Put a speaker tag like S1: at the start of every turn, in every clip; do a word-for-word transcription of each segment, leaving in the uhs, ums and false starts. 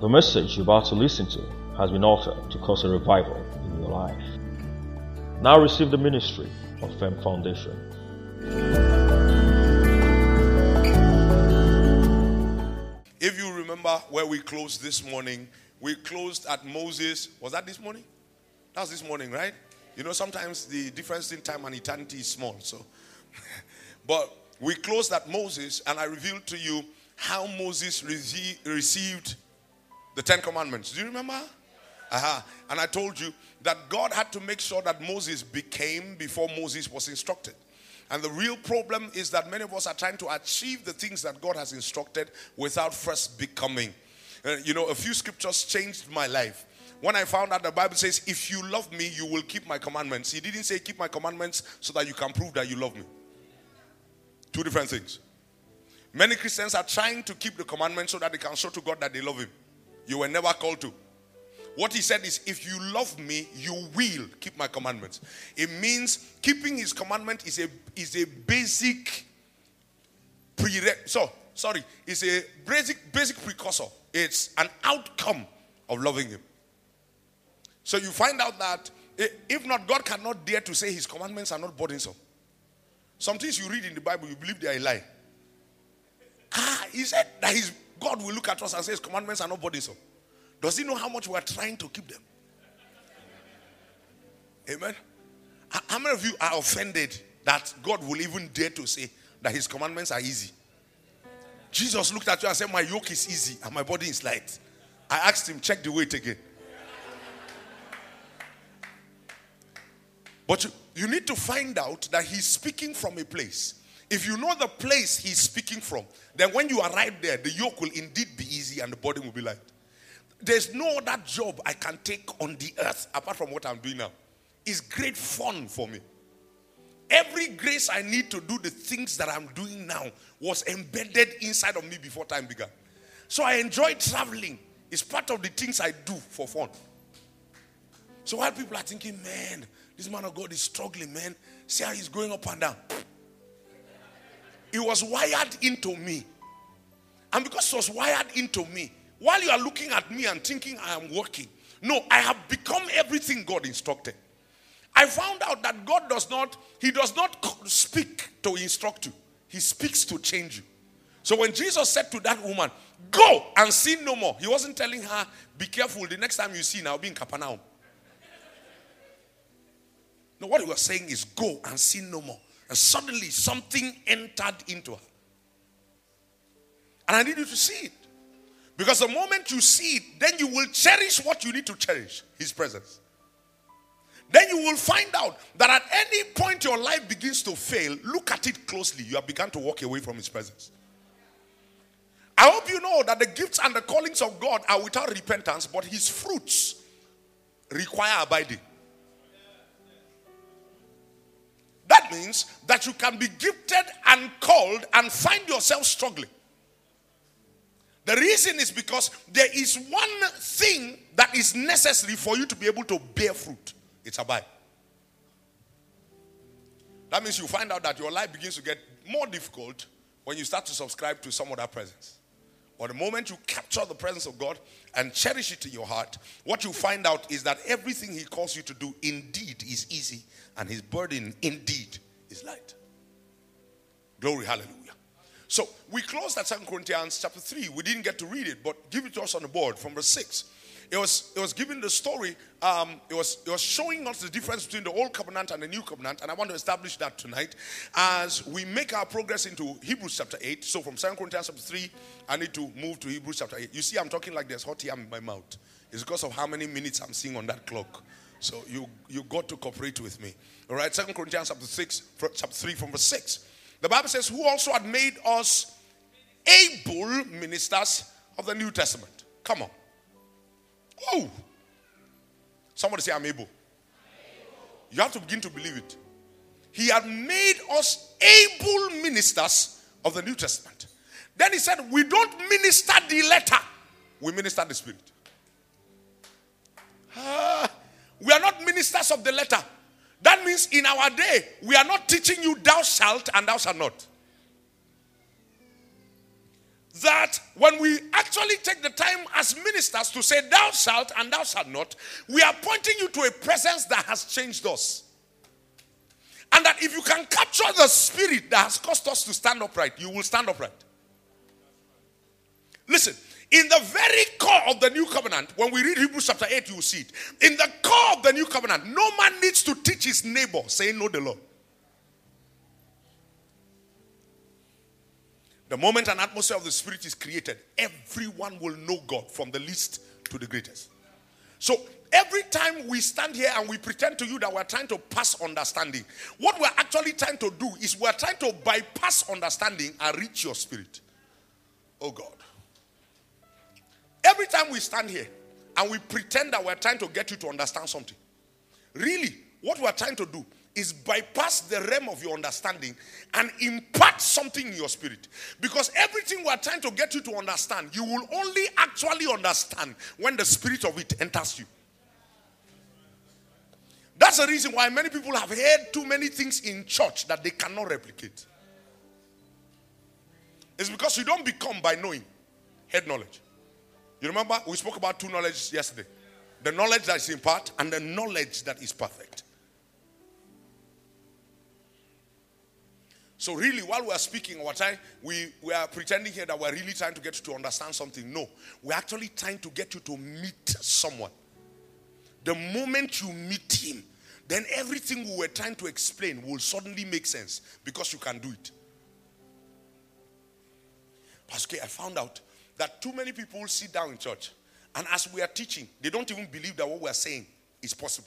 S1: The message you're about to listen to has been offered to cause a revival in your life. Now receive the ministry of F E M Foundation.
S2: If you remember where we closed this morning, we closed at Moses. Was that this morning? That was this morning, right? You know, sometimes the difference in time and eternity is small. So, but we closed at Moses, and I revealed to you how Moses rece- received the Ten Commandments. Do you remember? Uh-huh. And I told you that God had to make sure that Moses became before Moses was instructed. And the real problem is that many of us are trying to achieve the things that God has instructed without first becoming. Uh, you know, a few scriptures changed my life. When I found out the Bible says, if you love me, you will keep my commandments. He didn't say keep my commandments so that you can prove that you love me. Two different things. Many Christians are trying to keep the commandments so that they can show to God that they love him. You were never called to. What he said is, if you love me, you will keep my commandments. It means keeping his commandment is a is a basic prere- so sorry, it's a basic basic precursor. It's an outcome of loving him. So you find out that if not, God cannot dare to say his commandments are not burdensome. Some things you read in the Bible, you believe they are a lie. Ah, he said that his God will look at us and say his commandments are not burdensome. Does he know how much we are trying to keep them? Amen. How many of you are offended that God will even dare to say that his commandments are easy? Jesus looked at you and said, my yoke is easy and my body is light. I asked him, check the weight again. But you, you need to find out that he's speaking from a place. If you know the place he's speaking from, then when you arrive there, the yoke will indeed be easy and the burden will be light. There's no other job I can take on the earth apart from what I'm doing now. It's great fun for me. Every grace I need to do the things that I'm doing now was embedded inside of me before time began. So I enjoy traveling. It's part of the things I do for fun. So while people are thinking, man, this man of God is struggling, man. See how he's going up and down. It was wired into me. And because it was wired into me, while you are looking at me and thinking I am working, no, I have become everything God instructed. I found out that God does not, he does not speak to instruct you. He speaks to change you. So when Jesus said to that woman, go and sin no more, he wasn't telling her, be careful, the next time you sin, I'll be in Capernaum. No, what he was saying is go and sin no more. And suddenly something entered into her. And I need you to see it. Because the moment you see it, then you will cherish what you need to cherish, his presence. Then you will find out that at any point your life begins to fail, look at it closely. You have begun to walk away from his presence. I hope you know that the gifts and the callings of God are without repentance, but his fruits require abiding. That means that you can be gifted and called and find yourself struggling. The reason is because there is one thing that is necessary for you to be able to bear fruit. It's abide. That means you find out that your life begins to get more difficult when you start to subscribe to some other presence. Or the moment you capture the presence of God and cherish it in your heart, what you find out is that everything he calls you to do indeed is easy, and his burden indeed is light. Glory, hallelujah. So we closed at Second Corinthians chapter three. We didn't get to read it, but give it to us on the board from verse six. It was, it was giving the story, um, it, was, it was showing us the difference between the old covenant and the new covenant, and I want to establish that tonight as we make our progress into Hebrews chapter eight. So from Second Corinthians chapter three, I need to move to Hebrews chapter eight. You see, I'm talking like there's hot yam in my mouth. It's because of how many minutes I'm seeing on that clock. So you, you got to cooperate with me. All right, Second Corinthians chapter six, chapter three from verse six. The Bible says, who also had made us able ministers of the New Testament. Come on. Oh, somebody say, I'm able. I'm able. You have to begin to believe it. He had made us able ministers of the New Testament. Then he said, we don't minister the letter, we minister the Spirit. Uh, we are not ministers of the letter. That means in our day, we are not teaching you thou shalt and thou shalt not. that when we actually take the time as ministers to say thou shalt and thou shalt not, we are pointing you to a presence that has changed us. And that if you can capture the spirit that has caused us to stand upright, you will stand upright. Listen, in the very core of the new covenant, when we read Hebrews chapter eight, you will see it. In the core of the new covenant, no man needs to teach his neighbor, saying, know the Lord. The moment an atmosphere of the Spirit is created, everyone will know God from the least to the greatest. So every time we stand here and we pretend to you that we're trying to pass understanding, what we're actually trying to do is we're trying to bypass understanding and reach your spirit. Oh God. Every time we stand here and we pretend that we're trying to get you to understand something, really, what we're trying to do is bypass the realm of your understanding and impart something in your spirit. Because everything we're trying to get you to understand, you will only actually understand when the spirit of it enters you. That's the reason why many people have heard too many things in church that they cannot replicate. It's because you don't become by knowing, head knowledge. You remember we spoke about two knowledges yesterday. The knowledge that is in part and the knowledge that is perfect. So really, while we are speaking our time, we, we are pretending here that we're really trying to get you to understand something. No, we're actually trying to get you to meet someone. The moment you meet him, then everything we were trying to explain will suddenly make sense because you can do it. Pastor, I found out that too many people sit down in church, and as we are teaching, they don't even believe that what we are saying is possible.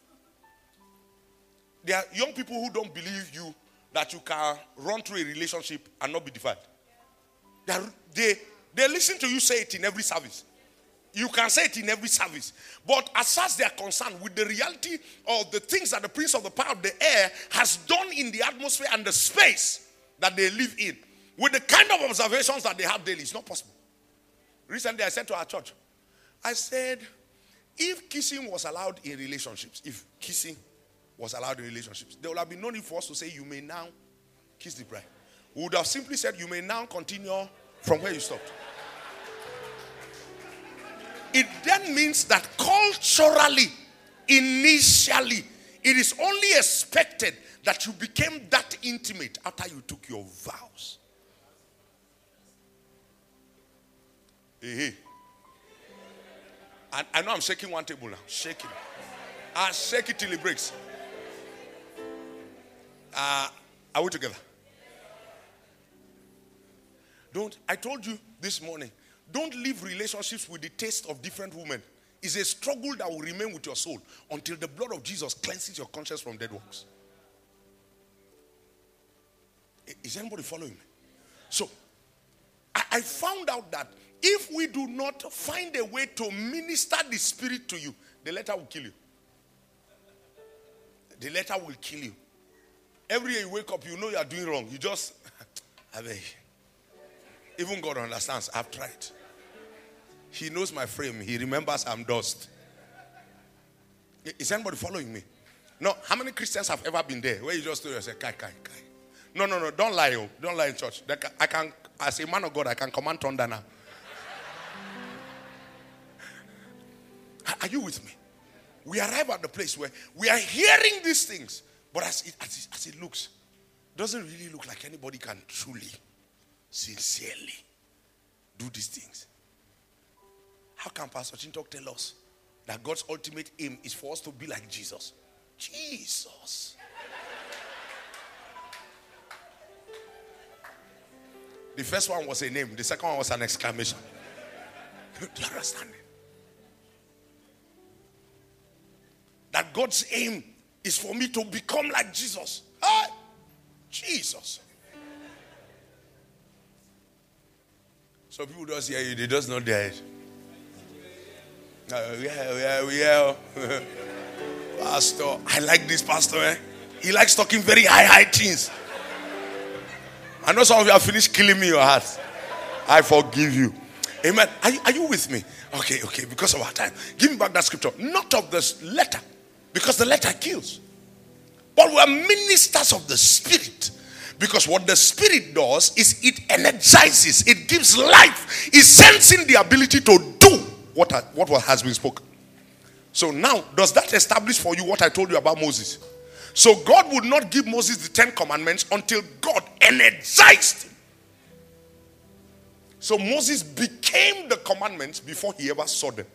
S2: There are young people who don't believe you that you can run through a relationship and not be defiled. They, are, they, they listen to you say it in every service. You can say it in every service. But as far as they are concerned with the reality of the things that the prince of the power of the air has done in the atmosphere and the space that they live in, with the kind of observations that they have daily, it's not possible. Recently I said to our church, I said, if kissing was allowed in relationships, if kissing was allowed in relationships, there would have been no need for us to say, you may now kiss the bride. We would have simply said, you may now continue from where you stopped. It then means that culturally, initially, it is only expected that you became that intimate after you took your vows. Hey, hey. And I know I'm shaking one table now. Shaking. I shake it till it breaks. Uh, are we together? Don't, I told you this morning, don't live relationships with the taste of different women. It's a struggle that will remain with your soul until the blood of Jesus cleanses your conscience from dead works. Is anybody following me? So, I, I found out that if we do not find a way to minister the Spirit to you, the letter will kill you. The letter will kill you. Every day you wake up, you know you are doing wrong. You just, I mean, even God understands. I've tried. He knows my frame. He remembers I'm dust. Is anybody following me? No. How many Christians have ever been there where you just do and say, kai, kai, kai? No, no, no. Don't lie. Oh. Don't lie in church. I can, as a man of God, I can command thunder now. Are you with me? We arrive at the place where we are hearing these things, but as it, as it, as it looks, it doesn't really look like anybody can truly, sincerely do these things. How can Pastor Chintok tell us that God's ultimate aim is for us to be like Jesus? Jesus. The first one was a name. The second one was an exclamation. Do you understand it? That God's aim is for me to become like Jesus. Ah, Jesus. So people just hear you, they just not there. Uh, yeah, yeah, yeah. Pastor, I like this pastor. Eh? He likes talking very high, high things. I know some of you have finished killing me in your heart. I forgive you. Amen. Are you, are you with me? Okay, okay, because of our time. Give me back that scripture. Not of this letter, because the letter kills. But we are ministers of the Spirit. Because what the Spirit does is it energizes, it gives life, it sends in the ability to do what, what has been spoken. So now, does that establish for you what I told you about Moses? So God would not give Moses the Ten Commandments until God energized him. So Moses became the commandments before he ever saw them.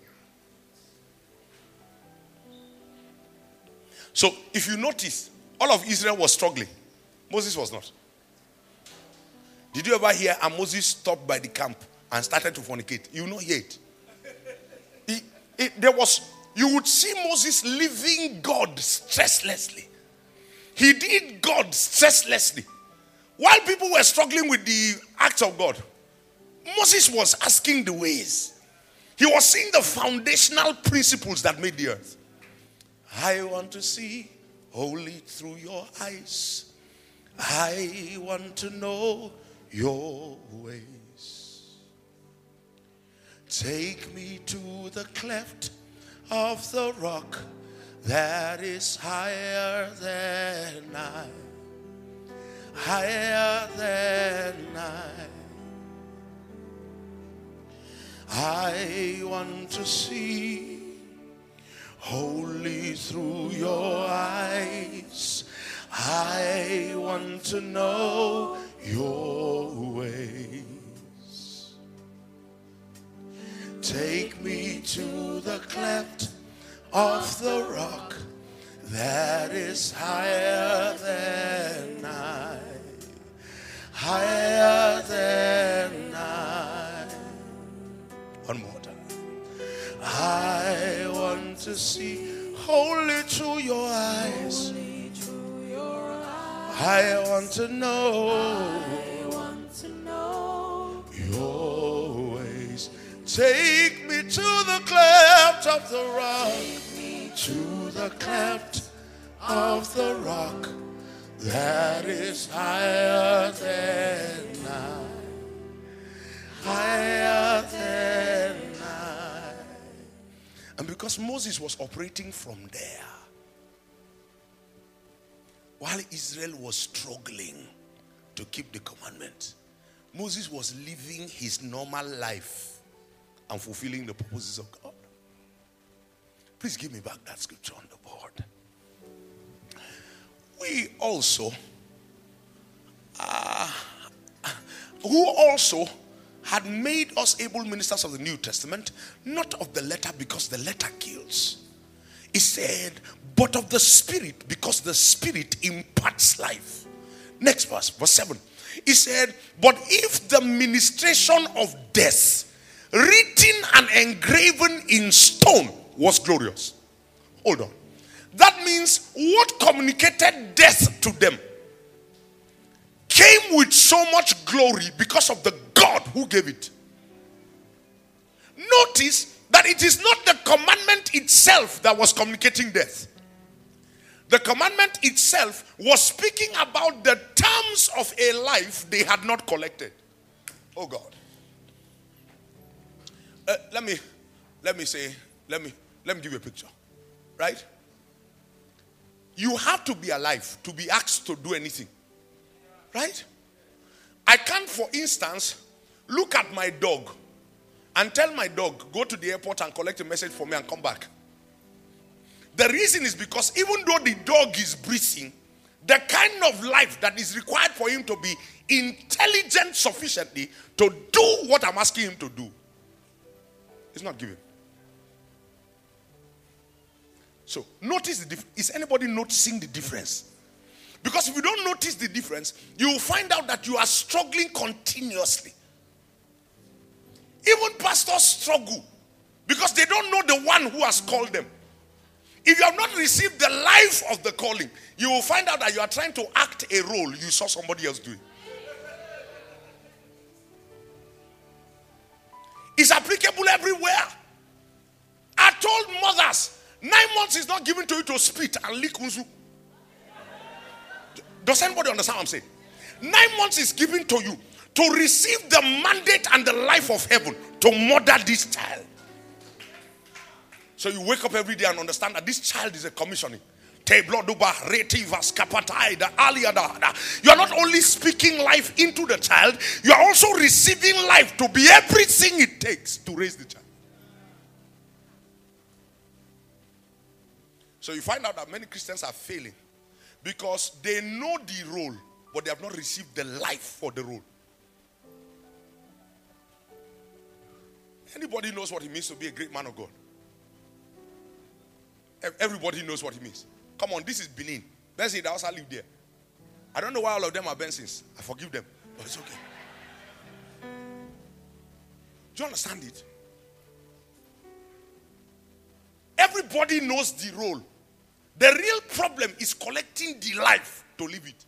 S2: So if you notice, all of Israel was struggling. Moses was not. Did you ever hear and Moses stopped by the camp and started to fornicate? You know yet. He, it, there was, you would see Moses living God stresslessly. He did God stresslessly. While people were struggling with the acts of God, Moses was asking the ways. He was seeing the foundational principles that made the earth. I want to see only through your eyes. I want to know your ways. Take me to the cleft of the rock that is higher than I, higher than I. I want to see only through your eyes. I want to know your ways. Take me to the cleft of the rock that is higher than I, higher than I. One more time. I want to see only through your eyes. I want to know, I want to know your ways. Take me to the cleft of the rock, to the cleft of the rock that is higher than I, higher than I. And because Moses was operating from there, while Israel was struggling to keep the commandments, Moses was living his normal life and fulfilling the purposes of God. Please give me back that scripture on the board. We also, uh, who also had made us able ministers of the New Testament, not of the letter because the letter kills. He said, but of the Spirit, because the Spirit imparts life. Next verse, verse seven. He said, but if the ministration of death, written and engraven in stone, was glorious. Hold on. That means what communicated death to them came with so much glory because of the God who gave it. Notice that it is not the commandment itself that was communicating death. The commandment itself was speaking about the terms of a life they had not collected. Oh God. Uh, let me, let me say, let me, let me give you a picture. Right? You have to be alive to be asked to do anything. Right? I can't, for instance, look at my dog and tell my dog, go to the airport and collect a message for me and come back. The reason is because even though the dog is breathing, the kind of life that is required for him to be intelligent sufficiently to do what I'm asking him to do is not given. So, notice the difference. Is anybody noticing the difference? Because if you don't notice the difference, you will find out that you are struggling continuously. Even pastors struggle because they don't know the one who has called them. If you have not received the life of the calling, you will find out that you are trying to act a role you saw somebody else doing. It's applicable everywhere. I told mothers, nine months is not given to you to spit and lick unzu. Does anybody understand what I'm saying? Nine months is given to you to receive the mandate and the life of heaven to murder this child. So you wake up every day and understand that this child is a commissioning. You are not only speaking life into the child, you are also receiving life to be everything it takes to raise the child. So you find out that many Christians are failing because they know the role, but they have not received the life for the role. Anybody knows what it means to be a great man of God? Everybody knows what it means. Come on, this is Benin. Benson, the house I live there. I don't know why all of them are Bensons. I forgive them, but it's okay. Do you understand it? Everybody knows the role. The real problem is collecting the life to live it.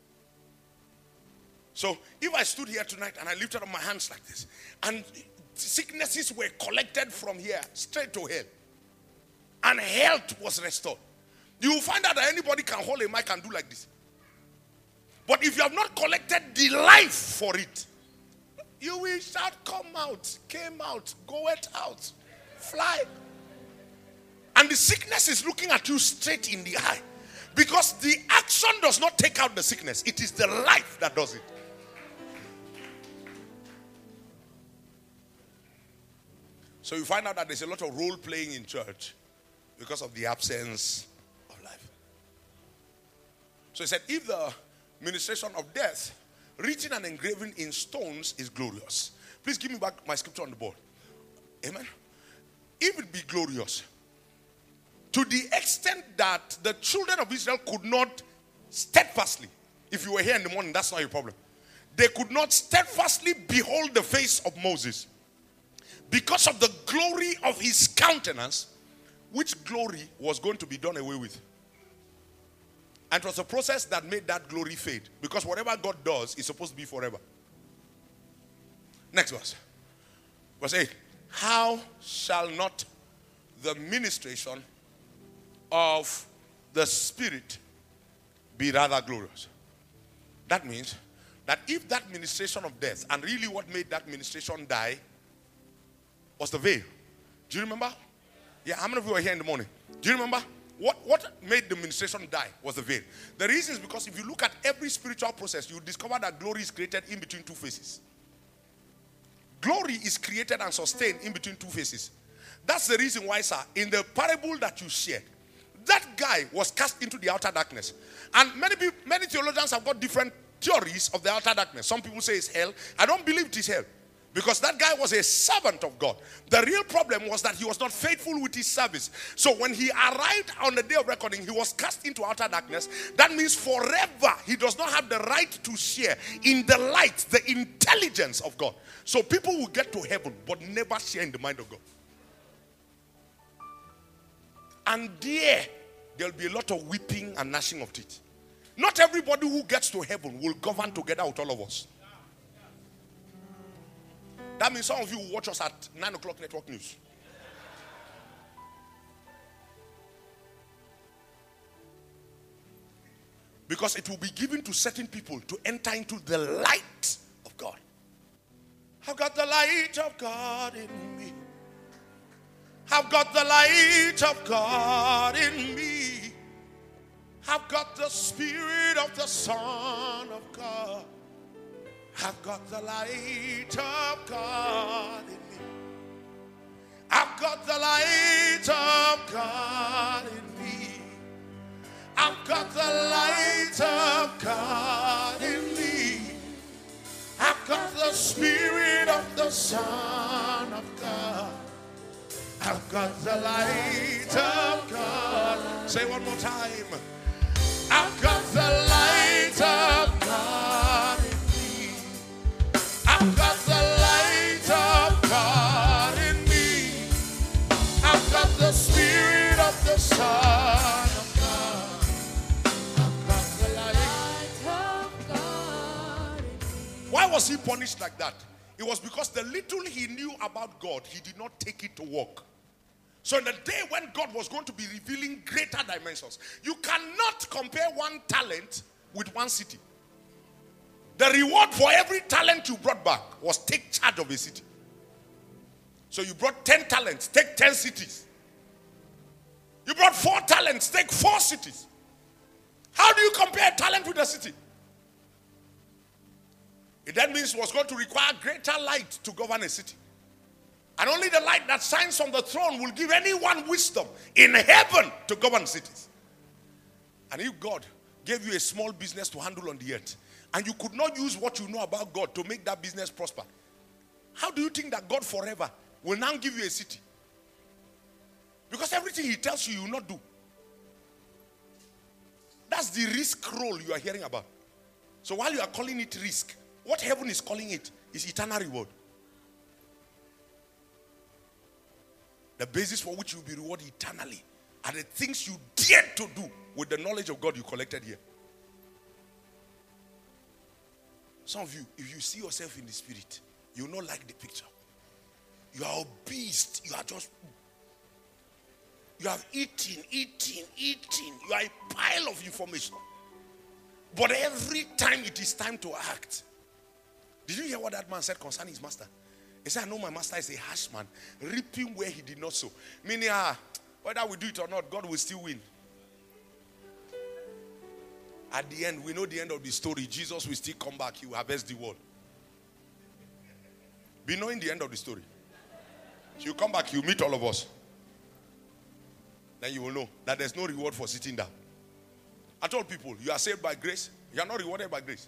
S2: So if I stood here tonight and I lifted up my hands like this, and sicknesses were collected from here straight to hell, and health was restored, you will find out that anybody can hold a mic and do like this. But if you have not collected the life for it, you will shout, come out, came out, go it out, fly. And the sickness is looking at you straight in the eye. Because the action does not take out the sickness. It is the life that does it. So you find out that there's a lot of role playing in church because of the absence of life. So he said, if the ministration of death, written and engraven in stones, is glorious. Please give me back my scripture on the board. Amen. If it be glorious, to the extent that the children of Israel could not steadfastly, if you were here in the morning, that's not your problem. They could not steadfastly behold the face of Moses because of the glory of his countenance, which glory was going to be done away with. And it was a process that made that glory fade, because whatever God does is supposed to be forever. Next verse. Verse eight. How shall not the ministration of the Spirit be rather glorious? That means that if that ministration of death, and really what made that ministration die was the veil. Do you remember? Yeah, how many of you were here in the morning? Do you remember? What, what made the ministration die was the veil. The reason is because if you look at every spiritual process, you discover that glory is created in between two phases. Glory is created and sustained in between two phases. That's the reason why, sir, in the parable that you shared, that guy was cast into the outer darkness. And many people, many theologians have got different theories of the outer darkness. Some people say it's hell. I don't believe it is hell, because that guy was a servant of God. The real problem was that he was not faithful with his service. So when he arrived on the day of reckoning, he was cast into outer darkness. That means forever he does not have the right to share in the light, the intelligence of God. So people will get to heaven but never share in the mind of God. And there, there'll be a lot of weeping and gnashing of teeth. Not everybody who gets to heaven will govern together with all of us. That means some of you will watch us at nine o'clock network news. Because it will be given to certain people to enter into the light of God. I've got the light of God in me. I've got the light of God in me. I've got the Spirit of the Son of God. I've got the light of God in me. I've got the light of God in me. I've got the light of God in me. I've got the Spirit of the Son of God. I've got the light of God. Say one more time. I've got the light of God in me. I've got the light of God in me. I've got the Spirit of the Son of God. I've got the light of God in me. Why was he punished like that? It was because the little he knew about God, he did not take it to work. So in the day when God was going to be revealing greater dimensions, you cannot compare one talent with one city. The reward for every talent you brought back was take charge of a city. So you brought ten talents, take ten cities. You brought four talents, take four cities. How do you compare talent with the city? It then means it was going to require greater light to govern a city. And only the light that shines from the throne will give anyone wisdom in heaven to govern cities. And if God gave you a small business to handle on the earth, and you could not use what you know about God to make that business prosper, how do you think that God forever will now give you a city? Because everything he tells you, you will not do. That's the risk role you are hearing about. So while you are calling it risk, what heaven is calling it is eternal reward. The basis for which you will be rewarded eternally are the things you dared to do with the knowledge of God you collected here. Some of you, if you see yourself in the spirit, you will not like the picture. You are obese. You are just... You have eaten, eaten, eaten. You are a pile of information. But every time it is time to act. Did you hear what that man said concerning his master? He said, I know my master is a harsh man, reaping where he did not sow. Meaning, ah, whether we do it or not, God will still win. At the end, we know the end of the story. Jesus will still come back. He will harvest the world. Be knowing the end of the story. He will come back. He will meet all of us. Then you will know that there's no reward for sitting down. I told people, you are saved by grace. You are not rewarded by grace.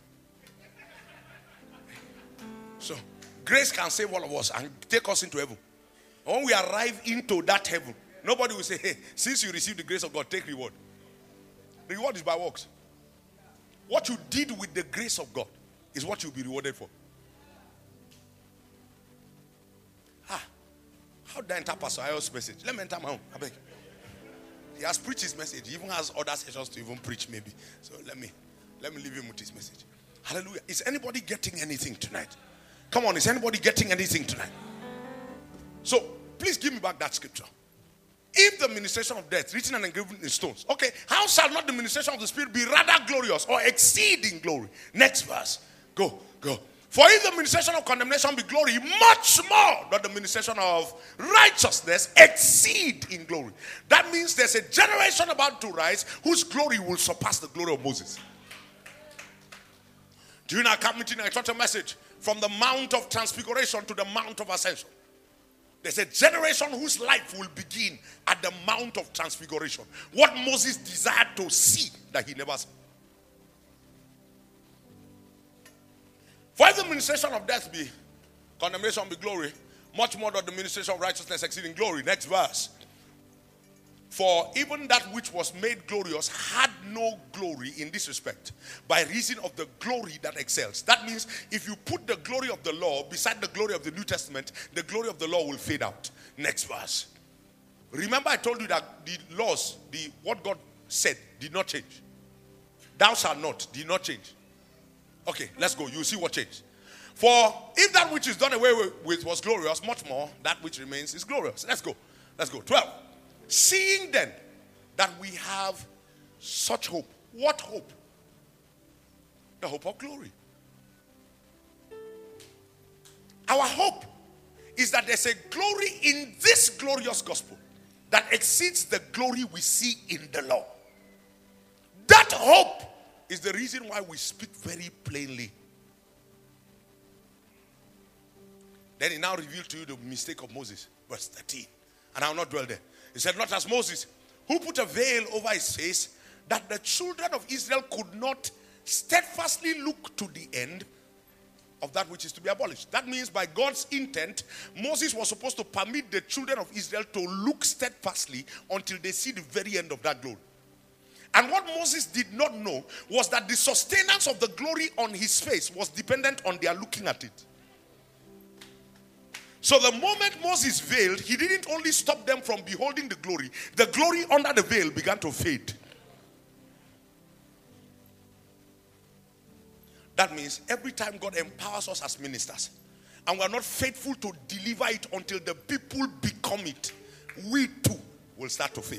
S2: So, grace can save all of us and take us into heaven. And when we arrive into that heaven, nobody will say, hey, since you received the grace of God, take reward. The reward is by works. What you did with the grace of God is what you'll be rewarded for. Ah, how did I enter Pastor Ayo's message? Let me enter my own. I beg. He has preached his message. He even has other sessions to even preach maybe. So let me, let me leave him with his message. Hallelujah. Is anybody getting anything tonight? Come on, is anybody getting anything tonight? So, please give me back that scripture. If the ministration of death, written and engraven in stones, okay, how shall not the ministration of the Spirit be rather glorious or exceeding glory? Next verse. Go, go. For if the ministration of condemnation be glory, much more does the ministration of righteousness exceed in glory. That means there's a generation about to rise whose glory will surpass the glory of Moses. During our camp meeting, I taught a message from the Mount of Transfiguration to the Mount of Ascension. There's a generation whose life will begin at the Mount of Transfiguration. What Moses desired to see that he never saw. For if the ministration of death be condemnation be glory, much more does the ministration of righteousness exceed in glory. Next verse. For even that which was made glorious had no glory in this respect, by reason of the glory that excels. That means if you put the glory of the law beside the glory of the New Testament, the glory of the law will fade out. Next verse. Remember I told you that the laws, the what God said did not change. Thou shalt not, did not change. Okay, let's go. You see what changed. For if that which is done away with was glorious, much more that which remains is glorious. Let's go. Let's go. twelve. Seeing then that we have such hope. What hope? The hope of glory. Our hope is that there's a glory in this glorious gospel that exceeds the glory we see in the law. That hope is the reason why we speak very plainly. Then he now revealed to you the mistake of Moses. Verse thirteen. And I will not dwell there. He said, not as Moses, who put a veil over his face, that the children of Israel could not steadfastly look to the end of that which is to be abolished. That means by God's intent, Moses was supposed to permit the children of Israel to look steadfastly until they see the very end of that glory. And what Moses did not know was that the sustenance of the glory on his face was dependent on their looking at it. So the moment Moses veiled, he didn't only stop them from beholding the glory. The glory under the veil began to fade. That means every time God empowers us as ministers, and we are not faithful to deliver it until the people become it, we too will start to fade.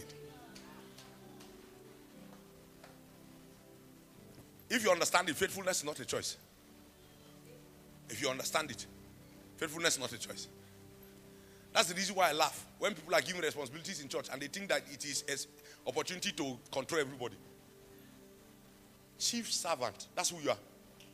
S2: If you understand it, faithfulness is not a choice. If you understand it, faithfulness is not a choice. That's the reason why I laugh when people are given responsibilities in church and they think that it is an opportunity to control everybody. Chief servant. That's who you are.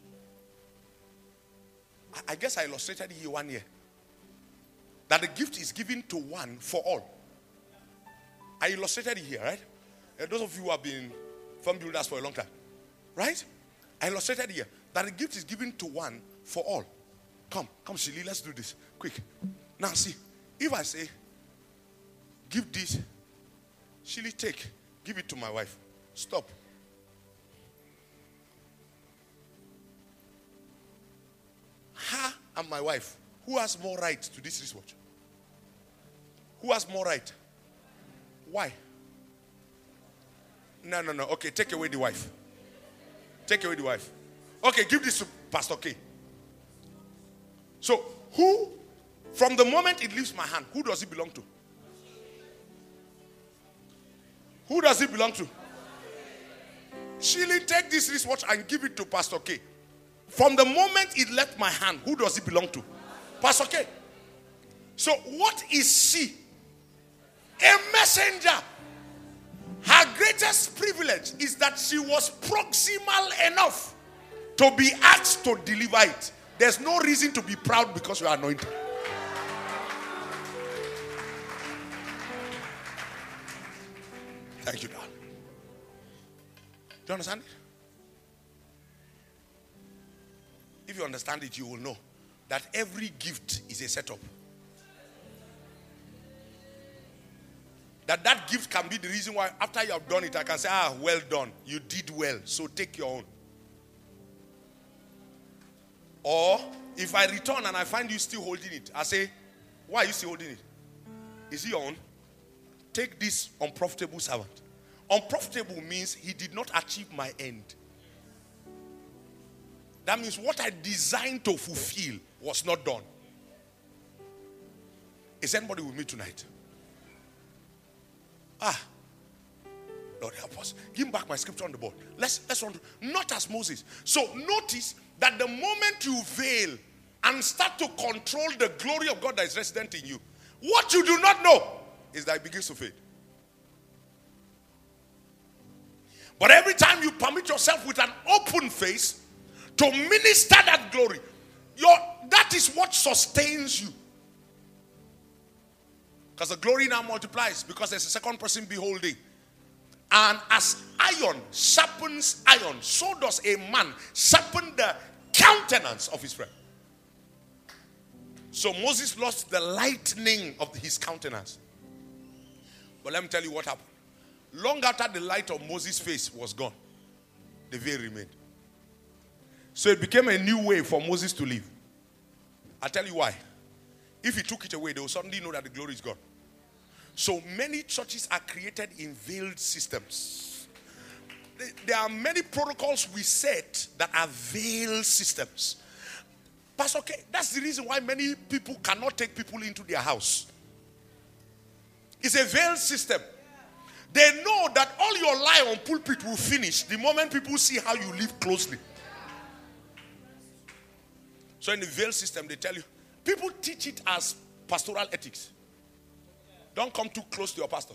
S2: I, I guess I illustrated here one year. That the gift is given to one for all. I illustrated it here, right? And those of you who have been firm builders for a long time. Right? I illustrated here that the gift is given to one for all. Come, come, Shili, let's do this. Quick. Now, see, if I say, give this, Shili, take, give it to my wife. Stop. Her and my wife, who has more right to this wristwatch? Who has more right? Why? No, no, no. Okay, take away the wife. Take away the wife. Okay, give this to Pastor K. So, who, from the moment it leaves my hand, who does it belong to? Who does it belong to? Shili, take this wristwatch and give it to Pastor K. From the moment it left my hand, who does it belong to? Pastor K. So, what is she? A messenger. Her greatest privilege is that she was proximal enough to be asked to deliver it. There's no reason to be proud because you are anointed. Thank you, darling. Do you understand it? If you understand it, you will know that every gift is a setup. That that gift can be the reason why after you have done it, I can say, ah, well done. You did well, so take your own. Or, if I return and I find you still holding it, I say, why are you still holding it? Is it your own? Take this unprofitable servant. Unprofitable means he did not achieve my end. That means what I designed to fulfill was not done. Is anybody with me tonight? Ah, Lord help us. Give me back my scripture on the board. Let's let's run. Not as Moses. So notice that the moment you veil and start to control the glory of God that is resident in you, what you do not know is that it begins to fade. But every time you permit yourself with an open face to minister that glory, your that is what sustains you. Because the glory now multiplies because there's a second person beholding. And as iron sharpens iron, so does a man sharpen the countenance of his friend. So Moses lost the lightning of his countenance. But let me tell you what happened. Long after the light of Moses' face was gone, the veil remained. So it became a new way for Moses to live. I'll tell you why. If he took it away, they will suddenly know that the glory is gone. So many churches are created in veiled systems. There are many protocols we set that are veiled systems. Pastor, okay, that's the reason why many people cannot take people into their house. It's a veiled system. They know that all your lie on pulpit will finish the moment people see how you live closely. So in the veiled system, they tell you, people teach it as pastoral ethics. Don't come too close to your pastor.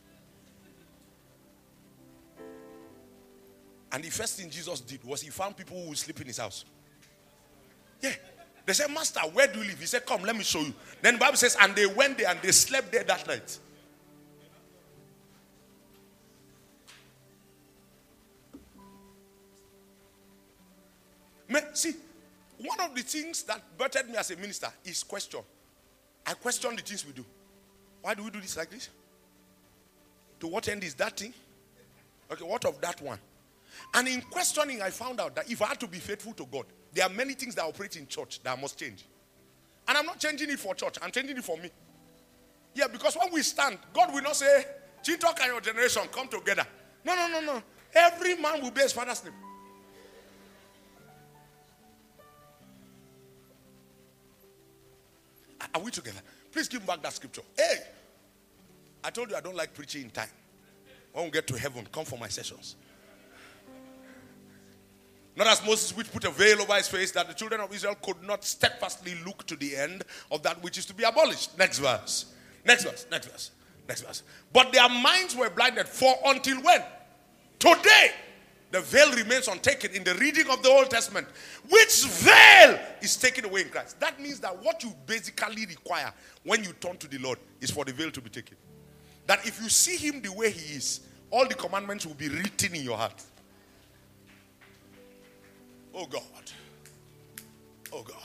S2: And the first thing Jesus did was he found people who would sleep in his house. Yeah. They said, Master, where do you live? He said, come, let me show you. Then the Bible says, and they went there and they slept there that night. Man, see, one of the things that birthed me as a minister is question. I question the things we do. Why do we do this like this? To what end is that thing? Okay, what of that one? And in questioning, I found out that if I had to be faithful to God, there are many things that operate in church that must change. And I'm not changing it for church. I'm changing it for me. Yeah, because when we stand, God will not say, Chintok and your generation come together. No, no, no, no. Every man will bear his father's name. Are we together? Please give me back that scripture. Hey, I told you I don't like preaching in time. When we get to heaven, come for my sessions. Not as Moses, which put a veil over his face, that the children of Israel could not steadfastly look to the end of that which is to be abolished. Next verse. Next verse. Next verse. Next verse. But their minds were blinded. For until when? Today. the veil remains untaken in the reading of the Old Testament. Which veil is taken away in Christ? That means that what you basically require when you turn to the Lord is for the veil to be taken. That if you see him the way he is, all the commandments will be written in your heart. Oh God. Oh God.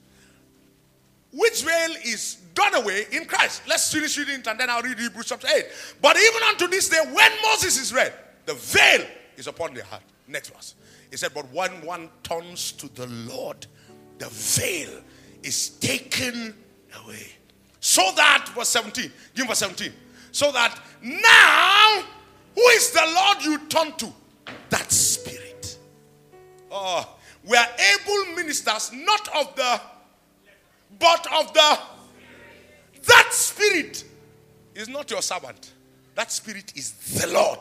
S2: Which veil is done away in Christ? Let's finish reading it and then I'll read Hebrews chapter eight. But even unto this day, when Moses is read, the veil is upon their heart. Next verse. He said, but when one turns to the Lord, the veil is taken away. So that, verse seventeen, give me verse seventeen. So that now, who is the Lord you turn to? That Spirit. Oh, we are able ministers, not of the, but of the. That Spirit is not your servant. That Spirit is the Lord.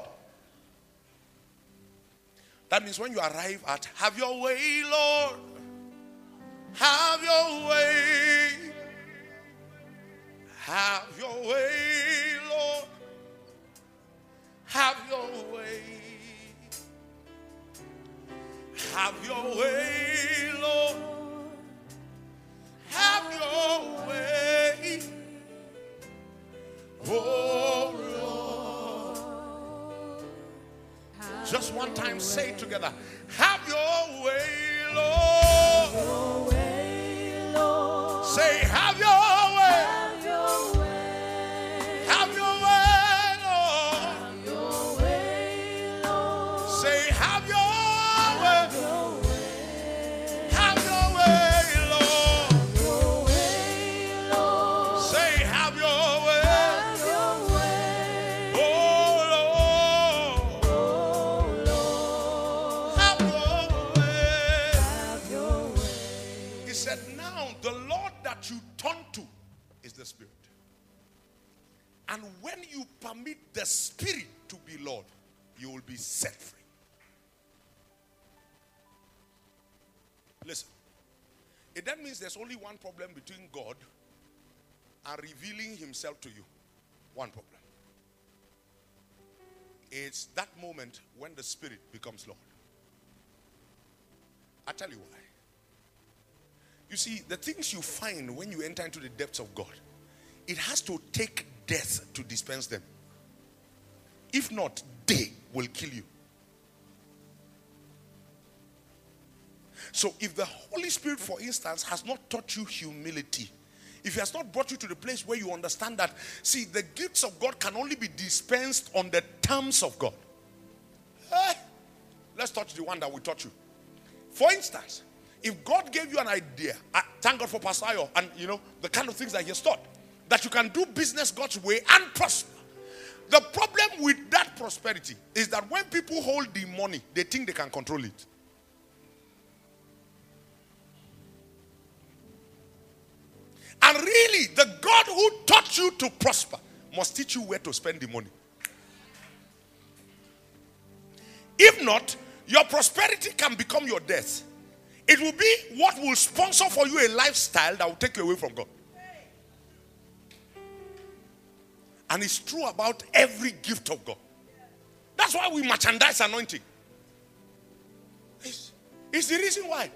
S2: That means when you arrive at, have your way, Lord. Have your way. Have your way, Lord. Have your way. Have your way, Lord. Have your way. Oh, Lord. Just one time, say it together. Have your way, Lord. Have your way, Lord. Say, have your way. Have your way. Have your way, Lord. Have your way, Lord. Say, have your way. Have your way, Lord. Have your way, Lord. Say, have your way. Have your way. Oh, Lord. Oh, Lord. Have your way. Have your way. He said, now the Lord that you turn to is the Spirit. And when you permit the Spirit to be Lord, you will be set free. Listen, it then means there's only one problem between God and revealing himself to you. One problem. It's that moment when the Spirit becomes Lord. I'll tell you why. You see, the things you find when you enter into the depths of God, it has to take death to dispense them. If not, they will kill you. So if the Holy Spirit, for instance, has not taught you humility, if he has not brought you to the place where you understand that, see, the gifts of God can only be dispensed on the terms of God. Eh, let's touch the one that will touch you. For instance, if God gave you an idea, uh, thank God for Pastor Ayo, and you know, the kind of things that he has taught, that you can do business God's way and prosper. The problem with that prosperity is that when people hold the money, they think they can control it. And really, the God who taught you to prosper must teach you where to spend the money. If not, your prosperity can become your death. It will be what will sponsor for you a lifestyle that will take you away from God. And it's true about every gift of God. That's why we merchandise anointing. It's, it's the reason why.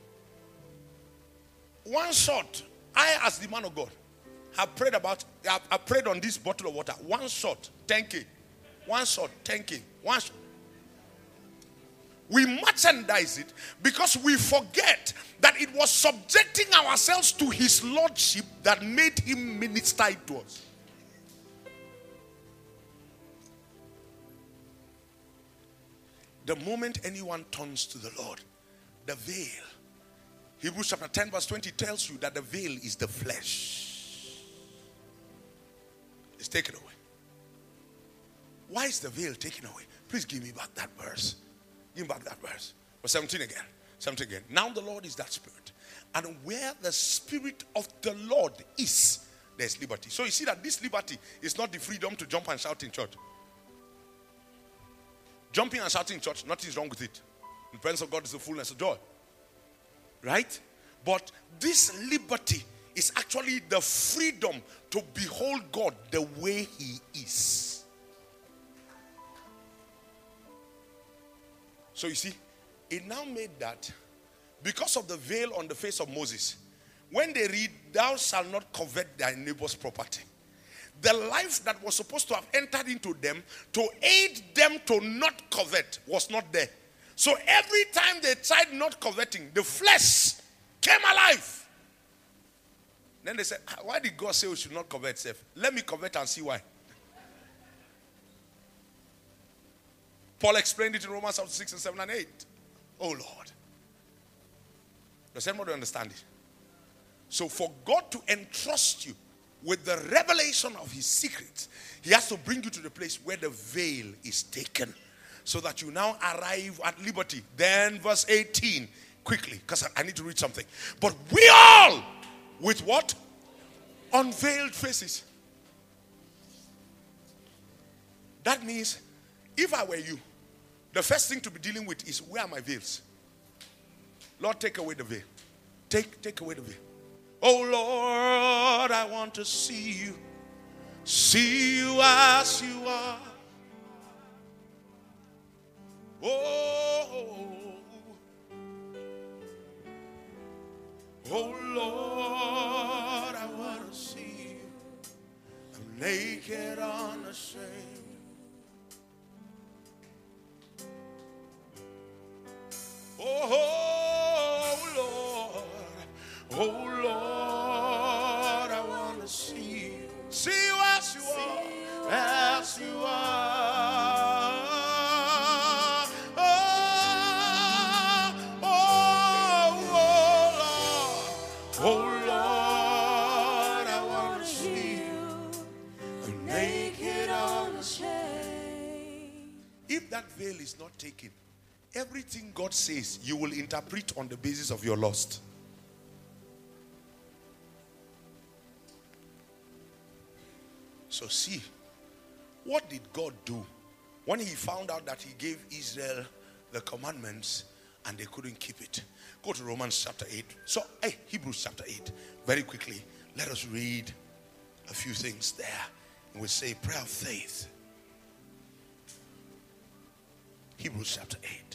S2: One shot, I as the man of God have prayed about, have, have prayed on this bottle of water. One shot, ten K. One shot, ten K. One shot. We merchandise it because we forget that it was subjecting ourselves to his lordship that made him minister it to us. The moment anyone turns to the Lord, the veil, Hebrews chapter ten verse twenty tells you that the veil is the flesh. It's taken away. Why is the veil taken away? Please give me back that verse. Give me back that verse. Verse seventeen again. seventeen again. Now the Lord is that Spirit. And where the Spirit of the Lord is, there's liberty. So you see that this liberty is not the freedom to jump and shout in church. Jumping and shouting in church, nothing is wrong with it. The presence of God is the fullness of joy. Right? But this liberty is actually the freedom to behold God the way he is. So you see, it now made that because of the veil on the face of Moses, when they read, thou shalt not covet thy neighbor's property, the life that was supposed to have entered into them to aid them to not covet was not there. So every time they tried not coveting, the flesh came alive. Then they said, why did God say we should not covet? Self? Let me covet and see why. Paul explained it in Romans chapter six and seven and eight. Oh Lord. Does anybody understand it? So for God to entrust you with the revelation of his secrets, he has to bring you to the place where the veil is taken, so that you now arrive at liberty. Then verse eighteen, quickly, because I need to read something. But we all, with what? Unveiled faces. That means, if I were you, the first thing to be dealing with is, where are my veils? Lord, take away the veil. Take, take away the veil. Oh Lord, I want to see you. See you as you are. Oh, oh Lord, I want to see you. I'm naked, unashamed. Oh Lord, oh Lord, I want to see you. See you as you are, as you are. Oh, oh, oh Lord, oh Lord, I want to see you. I'm naked, unashamed. If that veil is not taken, everything God says, you will interpret on the basis of your lust. So see, what did God do when he found out that he gave Israel the commandments and they couldn't keep it? Go to Romans chapter eight. So, hey, Hebrews chapter eight. Very quickly, let us read a few things there. And we say prayer of faith. Hebrews chapter eight.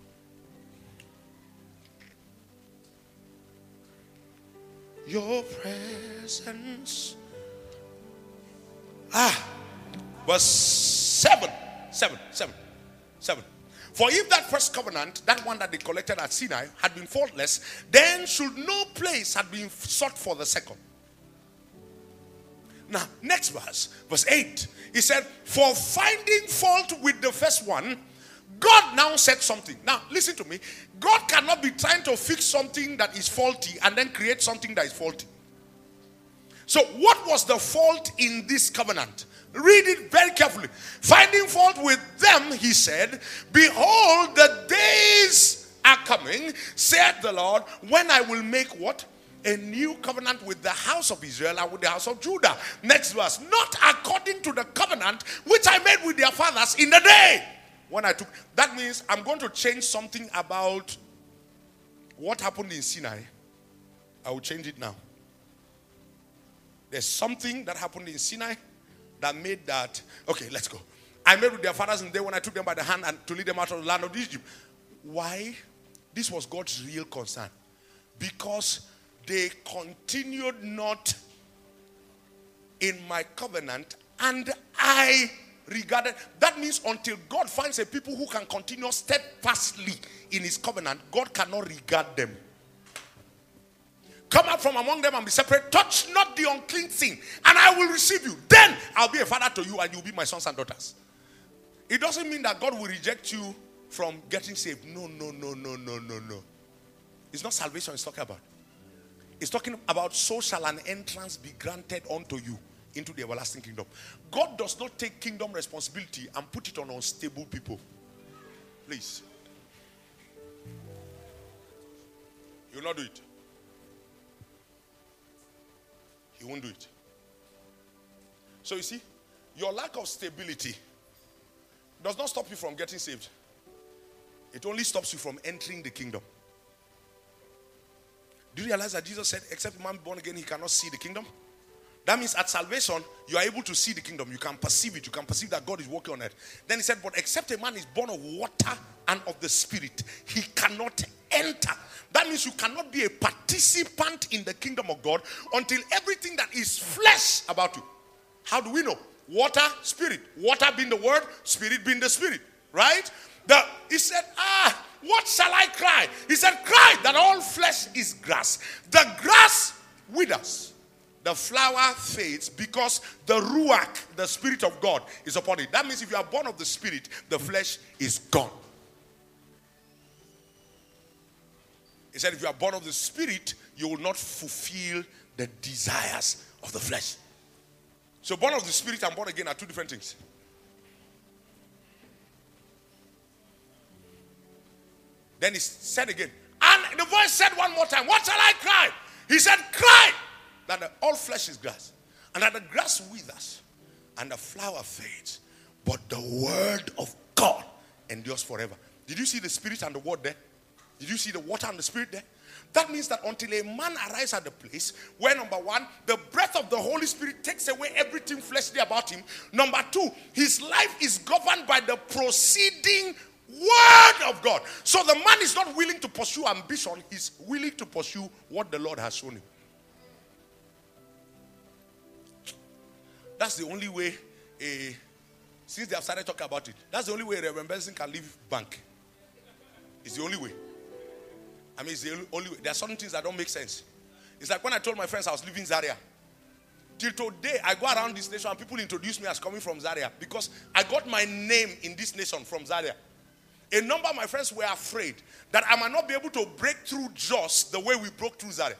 S2: Your presence. Ah, verse seven, seven, seven, seven. For if that first covenant, that one that they collected at Sinai, had been faultless, then should no place have been sought for the second. Now, next verse, verse eight. He said, for finding fault with the first one, God now said something. Now, listen to me. God cannot be trying to fix something that is faulty and then create something that is faulty. So, what was the fault in this covenant? Read it very carefully. Finding fault with them, he said, behold, the days are coming, saith the Lord, when I will make what? A new covenant with the house of Israel and with the house of Judah. Next verse. Not according to the covenant which I made with their fathers in the day when I took. That means I'm going to change something about what happened in Sinai. I will change it now. There's something that happened in Sinai that made that. Okay, let's go. I made with their fathers in the day when I took them by the hand and to lead them out of the land of Egypt. Why? This was God's real concern. Because they continued not in my covenant, and I regarded. That means until God finds a people who can continue steadfastly in his covenant, God cannot regard them. Come out from among them and be separate. Touch not the unclean thing, and I will receive you. Then I'll be a father to you, and you'll be my sons and daughters. It doesn't mean that God will reject you from getting saved. No, no, no, no, no, no, no. It's not salvation it's talking about. It's talking about, so shall an entrance be granted unto you into the everlasting kingdom. God does not take kingdom responsibility and put it on unstable people. Please. He will not do it. He won't do it. So you see, your lack of stability does not stop you from getting saved. It only stops you from entering the kingdom. Do you realize that Jesus said, except a man born again, he cannot see the kingdom? That means at salvation, you are able to see the kingdom. You can perceive it. You can perceive that God is working on it. Then he said, but except a man is born of water and of the Spirit, he cannot enter. That means you cannot be a participant in the kingdom of God until everything that is flesh about you. How do we know? Water, Spirit. Water being the word, Spirit being the Spirit. Right? The, he said, ah, what shall I cry? He said, cry that all flesh is grass. The grass withers. The flower fades because the ruach, the Spirit of God, is upon it. That means if you are born of the Spirit, the flesh is gone. He said if you are born of the Spirit, you will not fulfill the desires of the flesh. So born of the Spirit and born again are two different things. Then he said again, and the voice said one more time, what shall I cry? He said, cry that the, all flesh is grass, and that the grass withers, and the flower fades, but the word of God endures forever. Did you see the Spirit and the word there? Did you see the water and the Spirit there? That means that until a man arrives at the place where, number one, the breath of the Holy Spirit takes away everything fleshly about him. Number two, his life is governed by the proceeding word of God. So the man is not willing to pursue ambition. He's willing to pursue what the Lord has shown him. That's the only way, a, since they have started talking about it, that's the only way Reverend Benson can leave bank. It's the only way. I mean, it's the only way. There are certain things that don't make sense. It's like when I told my friends I was leaving Zaria. Till today, I go around this nation and people introduce me as coming from Zaria because I got my name in this nation from Zaria. A number of my friends were afraid that I might not be able to break through Jos the way we broke through Zaria.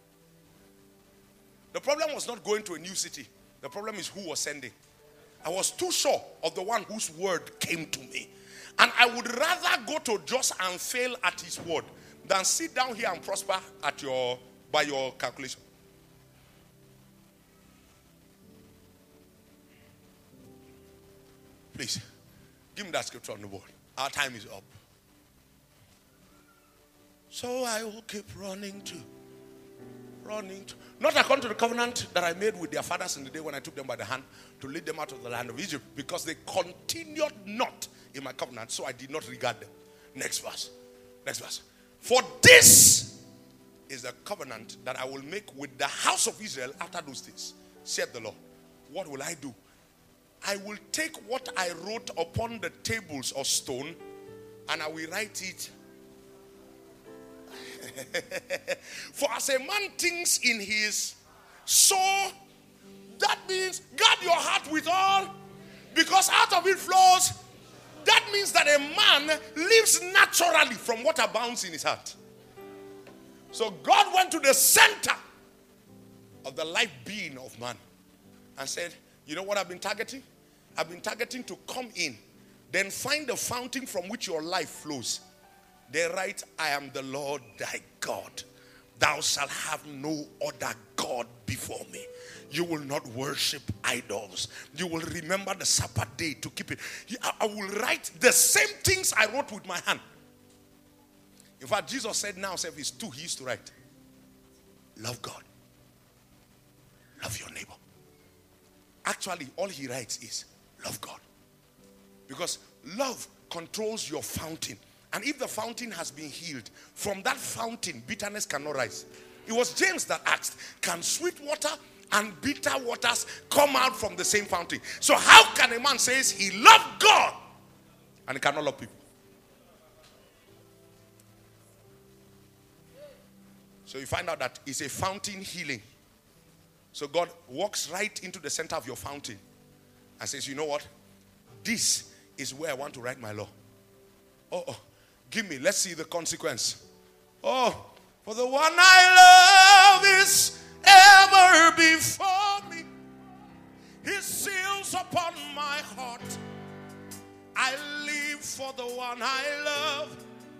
S2: The problem was not going to a new city. The problem is who was sending. I was too sure of the one whose word came to me. And I would rather go to Jos and fail at his word than sit down here and prosper at your by your calculation. Please, give me that scripture on the board. Our time is up. So I will keep running to, running to, not according to the covenant that I made with their fathers in the day when I took them by the hand to lead them out of the land of Egypt, because they continued not in my covenant, so I did not regard them. Next verse. Next verse. For this is the covenant that I will make with the house of Israel after those days, said the Lord. What will I do? I will take what I wrote upon the tables of stone and I will write it. For as a man thinks in his soul, that means guard your heart with all, because out of it flows. That means that a man lives naturally from what abounds in his heart. So God went to the center of the life being of man and said, you know what I've been targeting? I've been targeting to come in, then find the fountain from which your life flows. They write, I am the Lord thy God. Thou shalt have no other God before me. You will not worship idols. You will remember the Sabbath day to keep it. I will write the same things I wrote with my hand. In fact, Jesus said now, it's two he used to write. Love God. Love your neighbor. Actually, all he writes is love God. Because love controls your fountain. And if the fountain has been healed, from that fountain, bitterness cannot rise. It was James that asked, can sweet water and bitter waters come out from the same fountain? So how can a man say he loved God and he cannot love people? So you find out that it's a fountain healing. So God walks right into the center of your fountain and says, you know what? This is where I want to write my law. Oh, oh. Give me, let's see the consequence. Oh, for the one I love is ever before me. His seals upon my heart. I live for the one I love.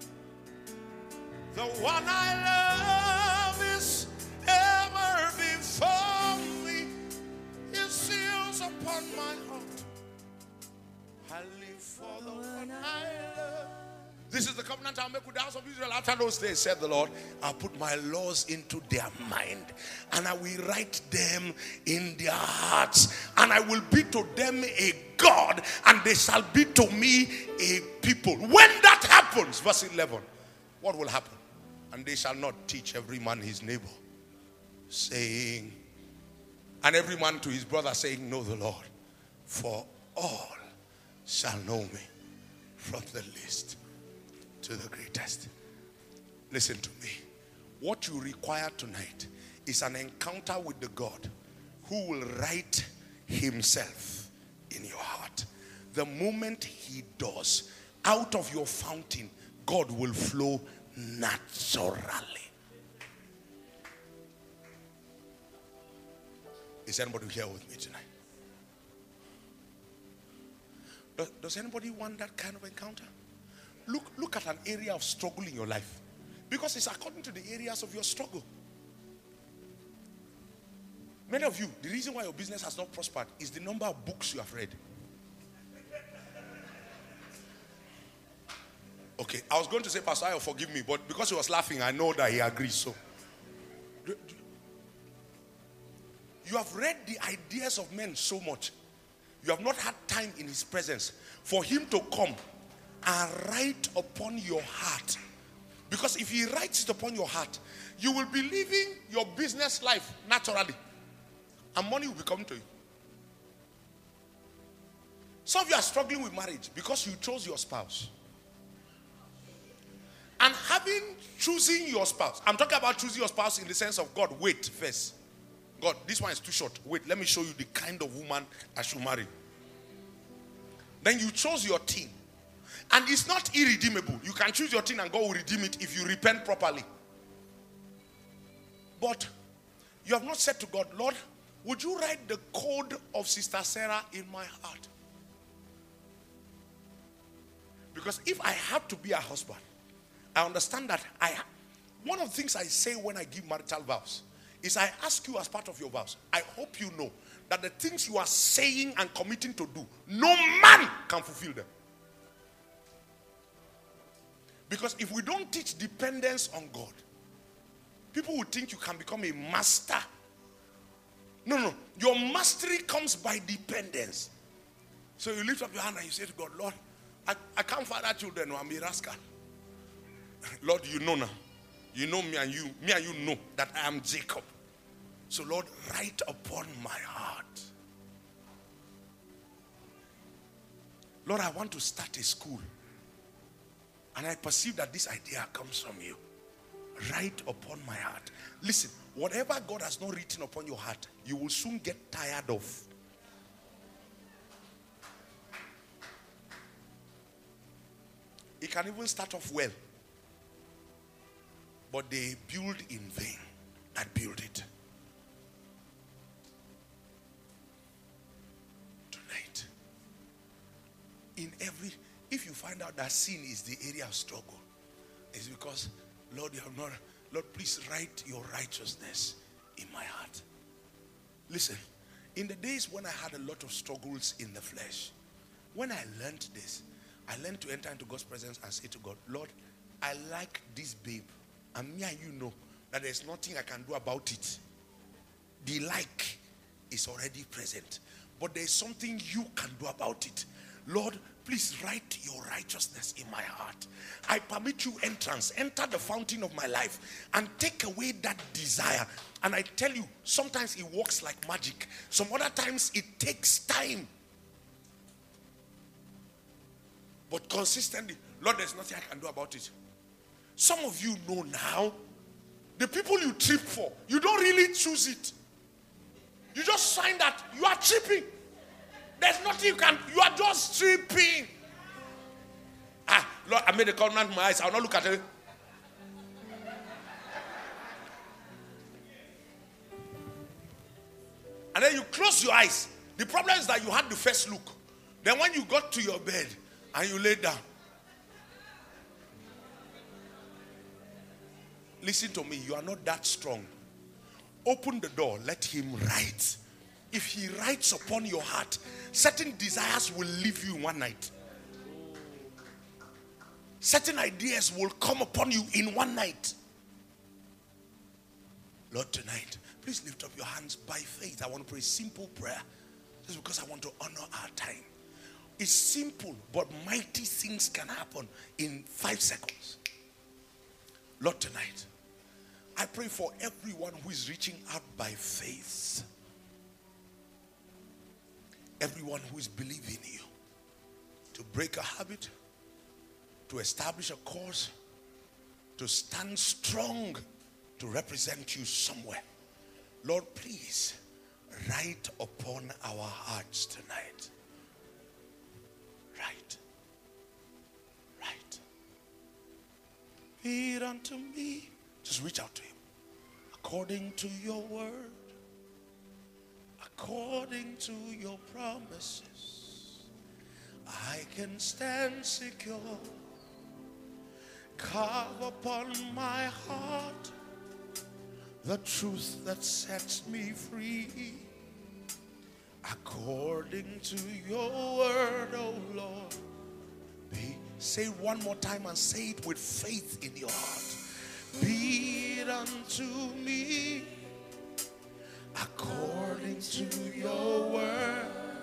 S2: The one I love is ever before me. His seals upon my heart. I live for the one I love. This is the covenant I'll make with the house of Israel after those days, said the Lord. I'll put my laws into their mind, and I will write them in their hearts, and I will be to them a God, and they shall be to me a people. When that happens, verse eleven, what will happen? And they shall not teach every man his neighbor, saying, and every man to his brother, saying, know the Lord, for all shall know me, from the least to the greatest. Listen to me. What you require tonight is an encounter with the God who will write himself in your heart. The moment he does, out of your fountain, God will flow naturally. Is anybody here with me tonight? Does, does anybody want that kind of encounter? Look, look at an area of struggle in your life, because it's according to the areas of your struggle. Many of you, the reason why your business has not prospered is the number of books you have read. Okay, I was going to say, Pastor Ayo, forgive me, but because he was laughing, I know that he agrees. So, you have read the ideas of men so much, you have not had time in his presence for him to come and write upon your heart. Because if he writes it upon your heart, you will be living your business life naturally, and money will be coming to you. Some of you are struggling with marriage because you chose your spouse. And having choosing your spouse, I'm talking about choosing your spouse in the sense of, God, wait first. God, this one is too short. Wait, let me show you the kind of woman I should marry. Then you chose your team. And it's not irredeemable. You can choose your thing and God will redeem it if you repent properly. But you have not said to God, Lord, would you write the code of Sister Sarah in my heart? Because if I have to be a husband, I understand that I one of the things I say when I give marital vows is I ask you as part of your vows, I hope you know that the things you are saying and committing to do, no man can fulfill them. Because if we don't teach dependence on God, people will think you can become a master. No, no. Your mastery comes by dependence. So you lift up your hand and you say to God, Lord, I, I can't father children, no, I'm a rascal. Lord, you know now. You know me and you. Me and you know that I am Jacob. So Lord, write upon my heart. Lord, I want to start a school. And I perceive that this idea comes from you. Write upon my heart. Listen, whatever God has not written upon your heart, you will soon get tired of. It can even start off well. But they build in vain that build it. Tonight, in every, if you find out that sin is the area of struggle, it's because, Lord, you have not, Lord, please write your righteousness in my heart. Listen, in the days when I had a lot of struggles in the flesh, when I learned this, I learned to enter into God's presence and say to God, Lord, I like this babe. And me and you know that there's nothing I can do about it. The like is already present. But there's something you can do about it. Lord, please write your righteousness in my heart. I permit you entrance. Enter the fountain of my life and take away that desire. And I tell you, sometimes it works like magic. Some other times it takes time. But consistently, Lord, there's nothing I can do about it. Some of you know now, the people you trip for, you don't really choose it. You just find that you are tripping. There's nothing you can, you are just tripping. Ah, Lord, I made a covenant with my eyes. I'll not look at it. And then you close your eyes. The problem is that you had the first look. Then when you got to your bed and you lay down, listen to me, you are not that strong. Open the door, let him write. If he writes upon your heart, certain desires will leave you one night. Certain ideas will come upon you in one night. Lord, tonight, please lift up your hands by faith. I want to pray a simple prayer just because I want to honor our time. It's simple, but mighty things can happen in five seconds. Lord, tonight, I pray for everyone who is reaching out by faith. Everyone who is believing you to break a habit, to establish a cause, to stand strong, to represent you somewhere. Lord, please write upon our hearts tonight. Write. Write. Be it unto me. Just reach out to him. According to your word, according to your promises, I can stand secure. Carve upon my heart the truth that sets me free. According to your word, oh Lord. Be, say it one more time and say it with faith in your heart. Be it unto me according to your word,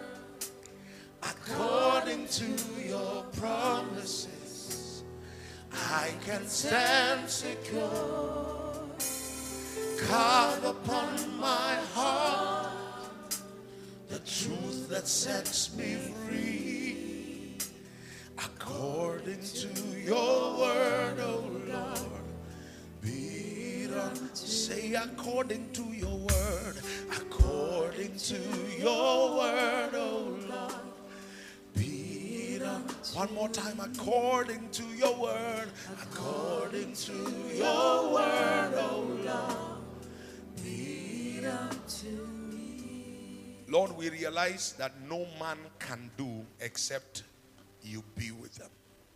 S2: according to your promises, I can stand secure. Carve upon my heart the truth that sets me free. According to your word, oh Lord, be it unto, say according to your word, according to your word, oh Lord, be it unto, one more time, according to your word, according to your word, oh Lord, be it unto me. Lord, we realize that no man can do except you be with them.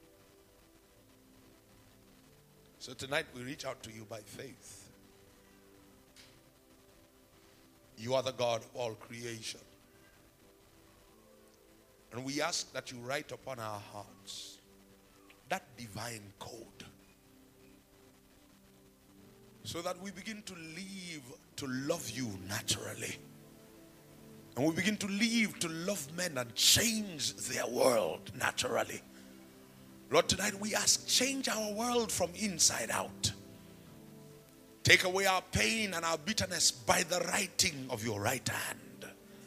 S2: So tonight we reach out to you by faith. You are the God of all creation. And we ask that you write upon our hearts that divine code, so that we begin to live to love you naturally. And we begin to live to love men and change their world naturally. Lord, tonight we ask, change our world from inside out. Take away our pain and our bitterness by the writing of your right hand.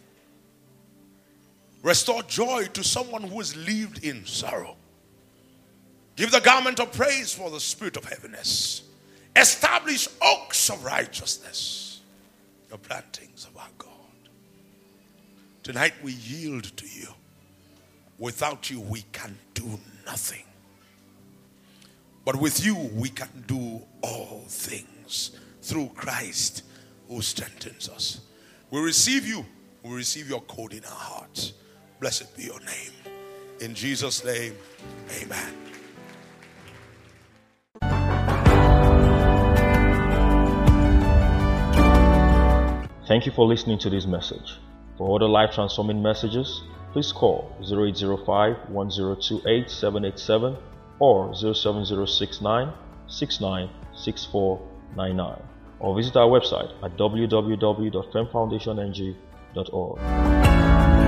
S2: Restore joy to someone who has lived in sorrow. Give the garment of praise for the spirit of heaviness. Establish oaks of righteousness, the plantings of our God. Tonight we yield to you. Without you we can do nothing. But with you we can do all things through Christ who strengthens us. We receive you. We receive your code in our hearts. Blessed be your name. In Jesus' name, amen.
S1: Thank you for listening to this message. For other life transforming messages, please call zero eight zero five, one zero two eight, seven eight seven or zero seven zero six nine, six nine six four nine nine or visit our website at w w w dot fem foundation n g dot org.